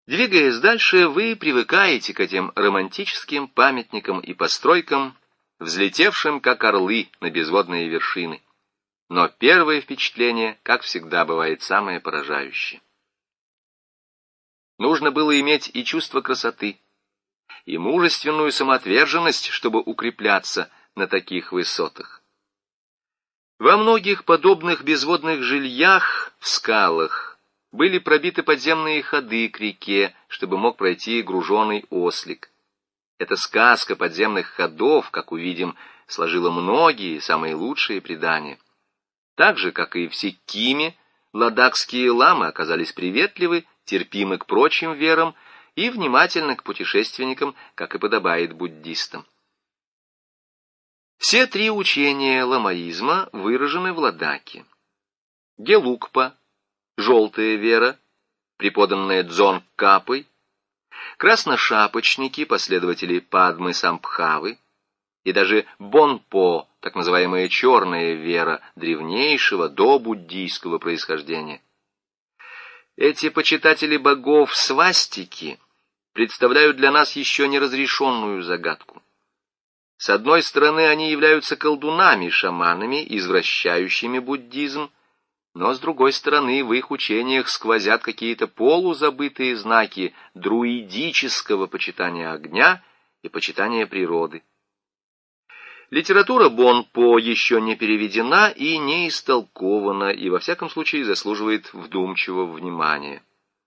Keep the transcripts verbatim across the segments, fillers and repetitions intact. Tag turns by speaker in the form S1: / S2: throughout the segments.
S1: Двигаясь дальше, вы привыкаете к этим романтическим памятникам и постройкам, взлетевшим, как орлы, на безводные вершины. Но первое впечатление, как всегда, бывает самое поражающее. Нужно было иметь и чувство красоты, и мужественную самоотверженность, чтобы укрепляться на таких высотах. Во многих подобных безводных жильях в скалах были пробиты подземные ходы к реке, чтобы мог пройти груженый ослик. Эта сказка подземных ходов, как увидим, сложила многие самые лучшие предания. Так же, как и в Сиккиме, ладакские ламы оказались приветливы, терпимы к прочим верам и внимательны к путешественникам, как и подобает буддистам. Все три учения ламаизма выражены в Ладаке. Гелукпа, желтая вера, преподанная Дзонгкапой, красношапочники, последователи Падмы Самбхавы, и даже Бонпо, так называемая черная вера, древнейшего добуддийского происхождения. Эти почитатели богов свастики представляют для нас еще неразрешенную загадку. С одной стороны, они являются колдунами-шаманами, извращающими буддизм, но с другой стороны, в их учениях сквозят какие-то полузабытые знаки друидического почитания огня и почитания природы. Литература Бонпо еще не переведена и не истолкована, и во всяком случае заслуживает вдумчивого внимания.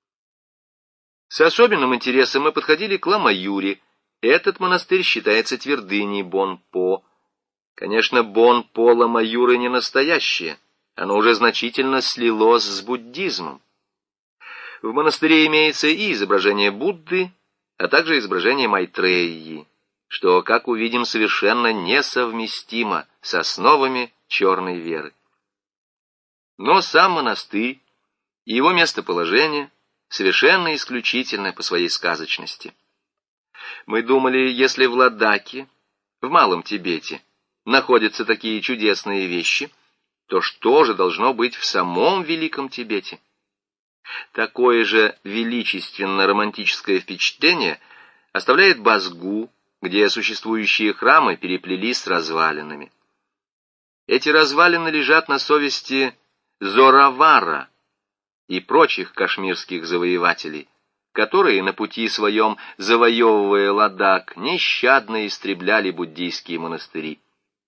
S1: С особенным интересом мы подходили к Ламаюре. Этот монастырь считается твердыней Бонпо. Конечно, Бонпо Ламаюры не настоящее, оно уже значительно слилось с буддизмом. В монастыре имеется и изображение Будды, а также изображение Майтреи, что, как увидим, совершенно несовместимо с основами черной веры. Но сам монастырь и его местоположение совершенно исключительны по своей сказочности. Мы думали, если в Ладаке, в Малом Тибете, находятся такие чудесные вещи, то что же должно быть в самом Великом Тибете? Такое же величественно-романтическое впечатление оставляет Базгу, где существующие храмы переплелись с развалинами. Эти развалины лежат на совести Зоравара и прочих кашмирских завоевателей, которые на пути своем, завоевывая Ладак, нещадно истребляли буддийские монастыри.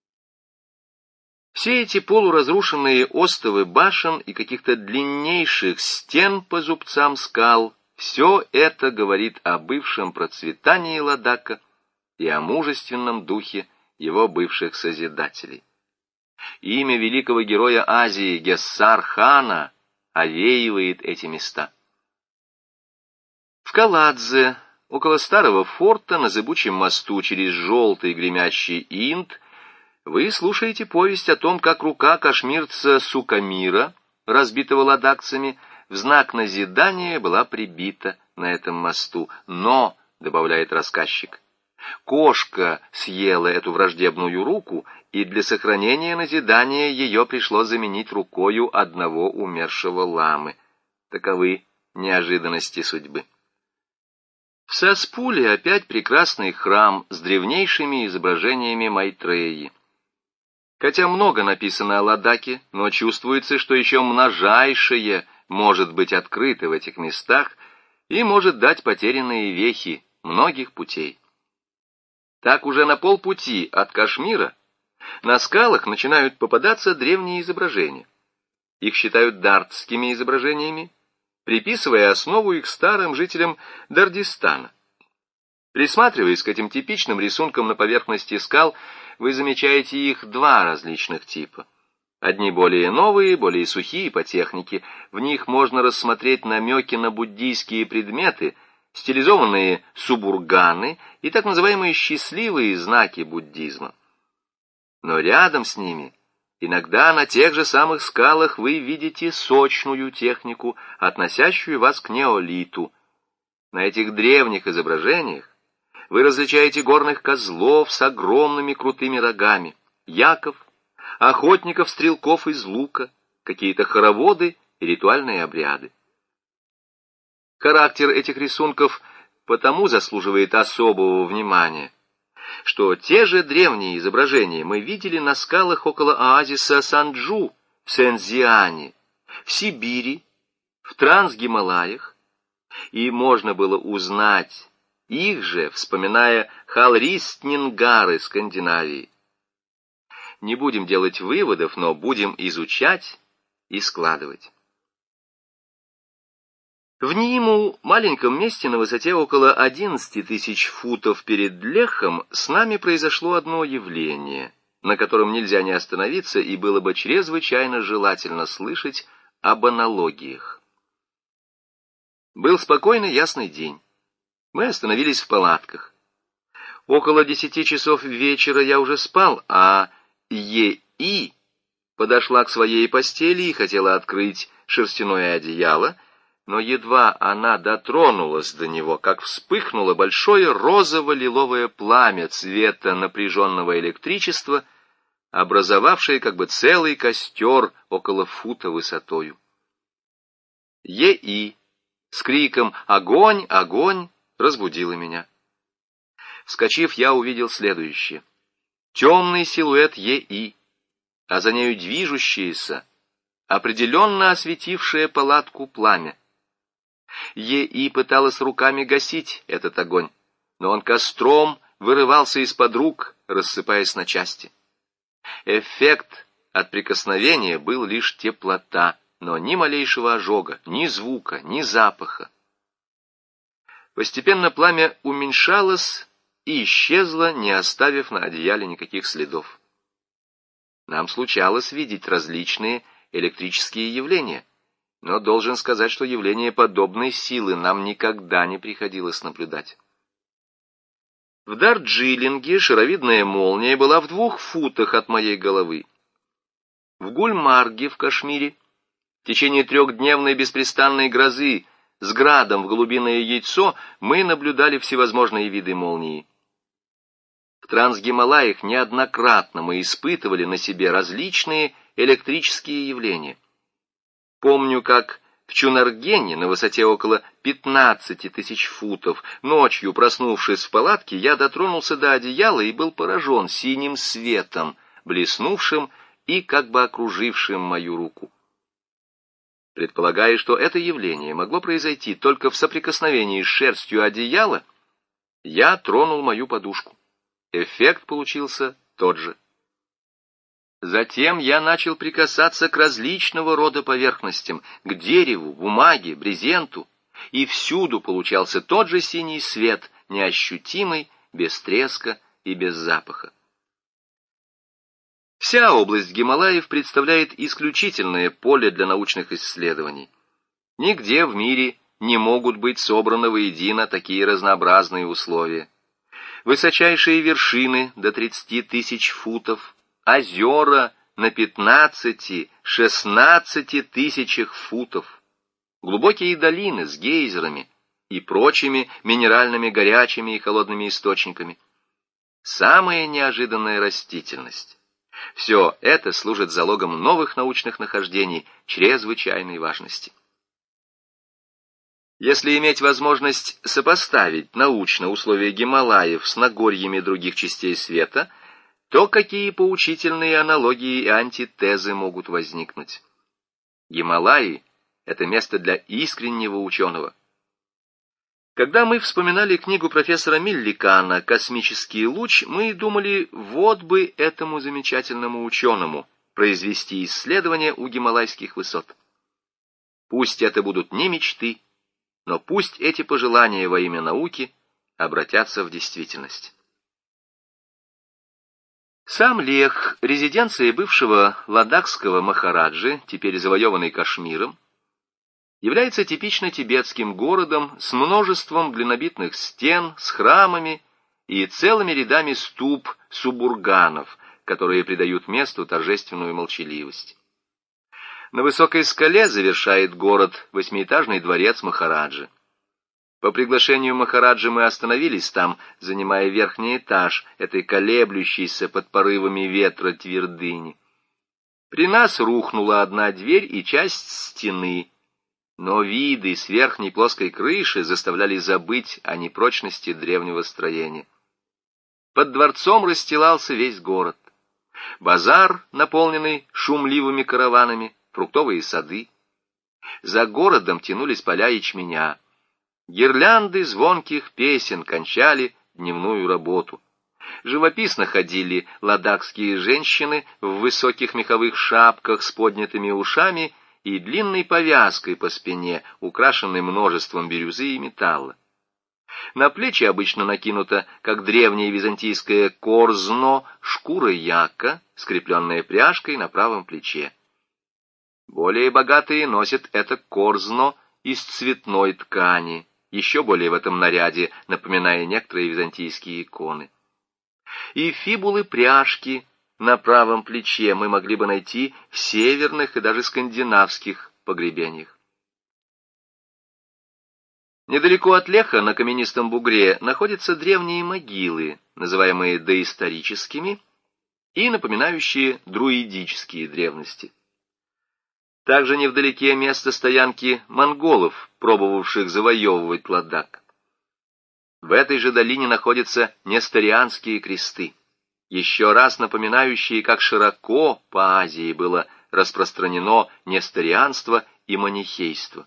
S1: Все эти полуразрушенные остовы башен и каких-то длиннейших стен по зубцам скал, все это говорит о бывшем процветании Ладака и о мужественном духе его бывших созидателей. Имя великого героя Азии Гессар-хана овеивает эти места. В Каладзе, около старого форта, на зыбучем мосту через желтый гремящий Инд, вы слушаете повесть о том, как рука кашмирца Сукамира, разбитого ладакцами, в знак назидания была прибита на этом мосту. Но, добавляет рассказчик, кошка съела эту враждебную руку, и для сохранения назидания ее пришлось заменить рукою одного умершего ламы. Таковы неожиданности судьбы. В Саспуле опять прекрасный храм с древнейшими изображениями Майтреи. Хотя много написано о Ладаке, но чувствуется, что еще множайшее может быть открыто в этих местах и может дать потерянные вехи многих путей. Так уже на полпути от Кашмира на скалах начинают попадаться древние изображения. Их считают дартскими изображениями, приписывая основу их старым жителям Дардистана. Присматриваясь к этим типичным рисункам на поверхности скал, вы замечаете их два различных типа. Одни более новые, более сухие по технике, в них можно рассмотреть намеки на буддийские предметы, стилизованные субурганы и так называемые счастливые знаки буддизма. Но рядом с ними, иногда на тех же самых скалах, вы видите сочную технику, относящую вас к неолиту. На этих древних изображениях вы различаете горных козлов с огромными крутыми рогами, яков, охотников, стрелков из лука, какие-то хороводы и ритуальные обряды. Характер этих рисунков потому заслуживает особого внимания, что те же древние изображения мы видели на скалах около оазиса Санджу в Сэньцзяне, в Сибири, в Трансгималаях, и можно было узнать их же, вспоминая Халристнингары Скандинавии. Не будем делать выводов, но будем изучать и складывать. В Ниму, маленьком месте на высоте около одиннадцати тысяч футов перед Лехом, с нами произошло одно явление, на котором нельзя не остановиться, и было бы чрезвычайно желательно слышать об аналогиях. Был спокойный ясный день. Мы остановились в палатках. Около десяти часов вечера я уже спал, а Е.И. подошла к своей постели и хотела открыть шерстяное одеяло, но едва она дотронулась до него, как вспыхнуло большое розово-лиловое пламя цвета напряженного электричества, образовавшее как бы целый костер около фута высотою. Е.И. с криком «Огонь! Огонь!» разбудила меня. Вскочив, я увидел следующее. Темный силуэт Е.И., а за нею движущееся, определенно осветившее палатку пламя. Е.И. пыталась руками гасить этот огонь, но он костром вырывался из-под рук, рассыпаясь на части. Эффект от прикосновения был лишь теплота, но ни малейшего ожога, ни звука, ни запаха. Постепенно пламя уменьшалось и исчезло, не оставив на одеяле никаких следов. Нам случалось видеть различные электрические явления, но должен сказать, что явления подобной силы нам никогда не приходилось наблюдать. В Дарджилинге шаровидная молния была в двух футах от моей головы. В Гульмарге в Кашмире в течение трехдневной беспрестанной грозы с градом в голубиное яйцо мы наблюдали всевозможные виды молнии. В Трансгималаях неоднократно мы испытывали на себе различные электрические явления. Помню, как в Чунаргене на высоте около пятнадцати тысяч футов, ночью, проснувшись в палатке, я дотронулся до одеяла и был поражен синим светом, блеснувшим и как бы окружившим мою руку. Предполагая, что это явление могло произойти только в соприкосновении с шерстью одеяла, я тронул мою подушку. Эффект получился тот же. Затем я начал прикасаться к различного рода поверхностям, к дереву, бумаге, брезенту, и всюду получался тот же синий свет, неощутимый, без треска и без запаха. Вся область Гималаев представляет исключительное поле для научных исследований. Нигде в мире не могут быть собраны воедино такие разнообразные условия. Высочайшие вершины до тридцати тысяч футов, озера на пятнадцати-шестнадцати тысячах футов, глубокие долины с гейзерами и прочими минеральными горячими и холодными источниками. Самая неожиданная растительность. Все это служит залогом новых научных нахождений чрезвычайной важности. Если иметь возможность сопоставить научно условия Гималаев с Нагорьями других частей света, то какие поучительные аналогии и антитезы могут возникнуть? Гималаи — это место для искреннего ученого. Когда мы вспоминали книгу профессора Милликана «Космический луч», мы думали, вот бы этому замечательному ученому произвести исследование у гималайских высот. Пусть это будут не мечты, но пусть эти пожелания во имя науки обратятся в действительность. Сам Лех, резиденция бывшего ладакского махараджи, теперь завоеванный Кашмиром, является типично тибетским городом с множеством глинобитных стен, с храмами и целыми рядами ступ субурганов, которые придают месту торжественную молчаливость. На высокой скале завершает город восьмиэтажный дворец махараджи. По приглашению махараджи мы остановились там, занимая верхний этаж этой колеблющейся под порывами ветра твердыни. При нас рухнула одна дверь и часть стены, но виды с верхней плоской крыши заставляли забыть о непрочности древнего строения. Под дворцом расстилался весь город. Базар, наполненный шумливыми караванами, фруктовые сады. За городом тянулись поля ячменя. Гирлянды звонких песен кончали дневную работу. Живописно ходили ладакские женщины в высоких меховых шапках с поднятыми ушами и длинной повязкой по спине, украшенной множеством бирюзы и металла. На плечи обычно накинута, как древнее византийское корзно, шкура яка, скрепленная пряжкой на правом плече. Более богатые носят это корзно из цветной ткани, еще более в этом наряде, напоминая некоторые византийские иконы. И фибулы пряжки на правом плече мы могли бы найти в северных и даже скандинавских погребениях. Недалеко от Леха, на каменистом бугре, находятся древние могилы, называемые доисторическими и напоминающие друидические древности. Также невдалеке место стоянки монголов, пробовавших завоевывать Ладак. В этой же долине находятся несторианские кресты, еще раз напоминающие, как широко по Азии было распространено несторианство и манихейство.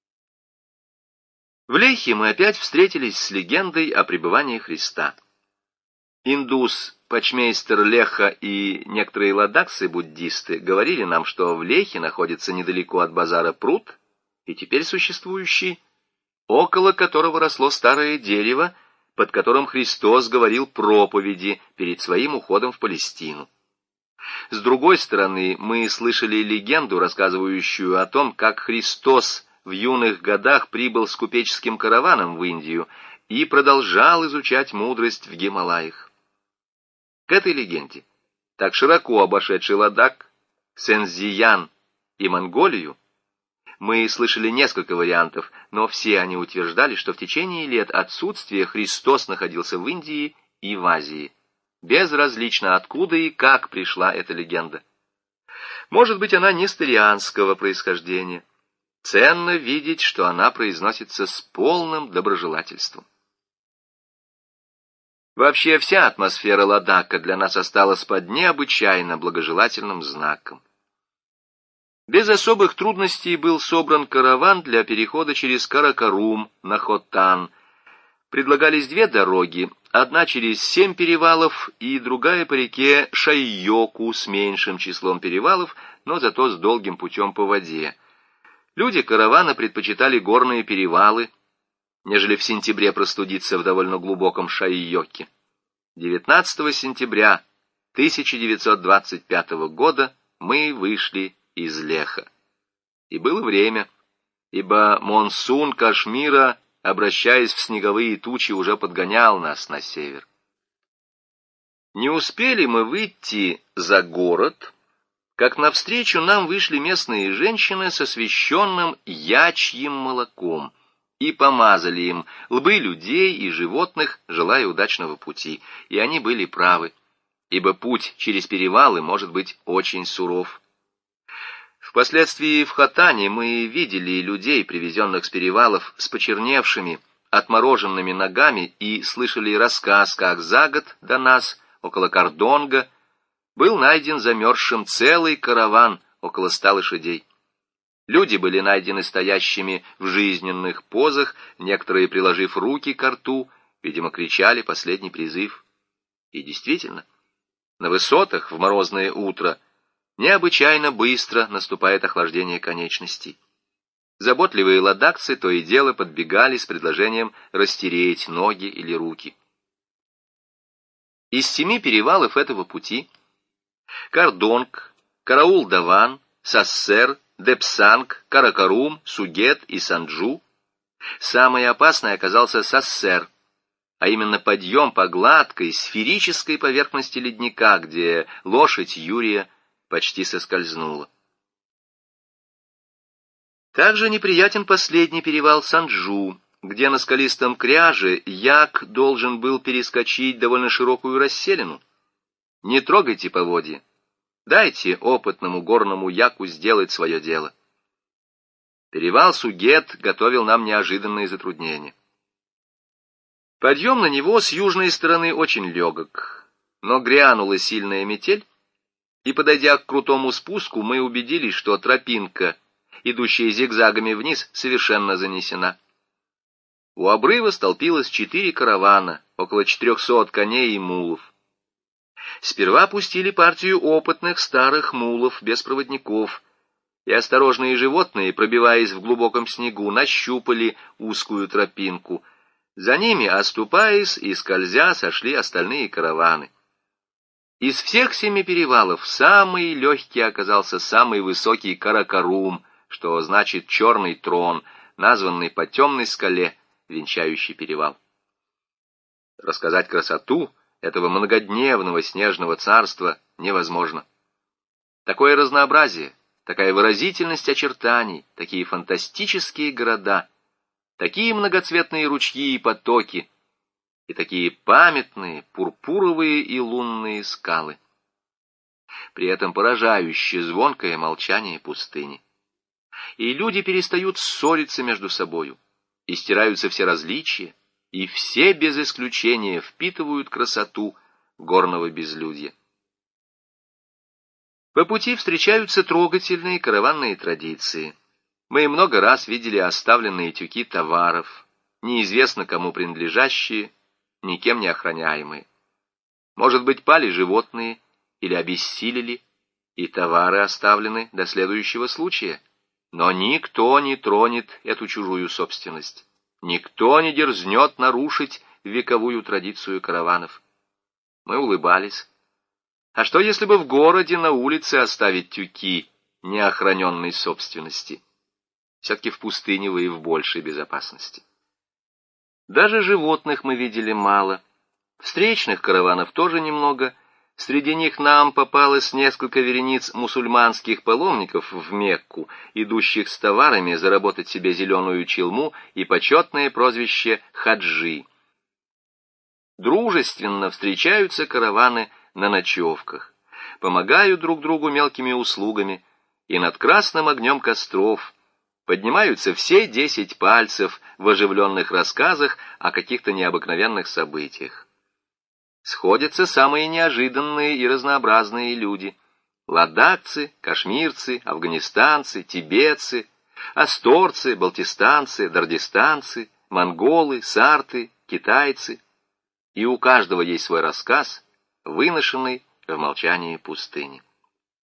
S1: В Лехе мы опять встретились с легендой о пребывании Христа. Индус, почмейстер Леха и некоторые ладаксы-буддисты говорили нам, что в Лехе находится недалеко от базара пруд, и теперь существующий, около которого росло старое дерево, под которым Христос говорил проповеди перед своим уходом в Палестину. С другой стороны, мы слышали легенду, рассказывающую о том, как Христос в юных годах прибыл с купеческим караваном в Индию и продолжал изучать мудрость в Гималаях. К этой легенде, так широко обошедшей Ладак, Сензиян и Монголию, мы слышали несколько вариантов, но все они утверждали, что в течение лет отсутствия Христос находился в Индии и в Азии. Безразлично, откуда и как пришла эта легенда. Может быть, она несторианского происхождения. Ценно видеть, что она произносится с полным доброжелательством. Вообще вся атмосфера Ладака для нас осталась под необычайно благожелательным знаком. Без особых трудностей был собран караван для перехода через Каракарум на Хотан. Предлагались две дороги, одна через семь перевалов и другая по реке Шайоку с меньшим числом перевалов, но зато с долгим путем по воде. Люди каравана предпочитали горные перевалы, нежели в сентябре простудиться в довольно глубоком Шайоке. девятнадцатого сентября тысяча девятьсот двадцать пятого года мы вышли из Леха. И было время, ибо монсун Кашмира, обращаясь в снеговые тучи, уже подгонял нас на север. Не успели мы выйти за город, как навстречу нам вышли местные женщины с освященным ячьим молоком и помазали им лбы людей и животных, желая удачного пути. И они были правы, ибо путь через перевалы может быть очень суров. Впоследствии в Хотане мы видели людей, привезенных с перевалов, с почерневшими, отмороженными ногами, и слышали рассказ, как за год до нас, около Кардонга, был найден замерзшим целый караван, около ста лошадей. Люди были найдены стоящими в жизненных позах, некоторые, приложив руки ко рту, видимо, кричали последний призыв. И действительно, на высотах в морозное утро необычайно быстро наступает охлаждение конечностей. Заботливые ладакцы то и дело подбегали с предложением растереть ноги или руки. Из семи перевалов этого пути Кардонг, Караул-Даван, Сассер, Депсанг, Каракарум, Сугет и Санджу самый опасный оказался Сассер, а именно подъем по гладкой сферической поверхности ледника, где лошадь Юрия почти соскользнула. Также неприятен последний перевал Санджу, где на скалистом кряже як должен был перескочить довольно широкую расселину. Не трогайте поводья, дайте опытному горному яку сделать свое дело. Перевал Сугет готовил нам неожиданные затруднения. Подъем на него с южной стороны очень легок, но грянула сильная метель, и, подойдя к крутому спуску, мы убедились, что тропинка, идущая зигзагами вниз, совершенно занесена. У обрыва столпилось четыре каравана, около четырехсот коней и мулов. Сперва пустили партию опытных старых мулов без проводников, и осторожные животные, пробиваясь в глубоком снегу, нащупали узкую тропинку. За ними, оступаясь и скользя, сошли остальные караваны. Из всех семи перевалов самый легкий оказался самый высокий Каракарум, что значит «черный трон», названный по темной скале, венчающий перевал. Рассказать красоту этого многодневного снежного царства невозможно. Такое разнообразие, такая выразительность очертаний, такие фантастические города, такие многоцветные ручьи и потоки, и такие памятные пурпуровые и лунные скалы. При этом поражающее звонкое молчание пустыни. И люди перестают ссориться между собою, и стираются все различия, и все без исключения впитывают красоту горного безлюдья. По пути встречаются трогательные караванные традиции. Мы много раз видели оставленные тюки товаров, неизвестно кому принадлежащие, никем не охраняемые. Может быть, пали животные или обессилели, и товары оставлены до следующего случая. Но никто не тронет эту чужую собственность. Никто не дерзнет нарушить вековую традицию караванов. Мы улыбались. А что, если бы в городе на улице оставить тюки неохраненной собственности? Все-таки в пустыне вы и в большей безопасности. Даже животных мы видели мало. Встречных караванов тоже немного. Среди них нам попалось несколько верениц мусульманских паломников в Мекку, идущих с товарами заработать себе зеленую челму и почетное прозвище хаджи. Дружественно встречаются караваны на ночевках, помогают друг другу мелкими услугами, и над красным огнем костров поднимаются все десять пальцев в оживленных рассказах о каких-то необыкновенных событиях. Сходятся самые неожиданные и разнообразные люди: ладакцы, кашмирцы, афганистанцы, тибетцы, асторцы, балтистанцы, дардистанцы, монголы, сарты, китайцы. И у каждого есть свой рассказ, выношенный в молчании пустыни.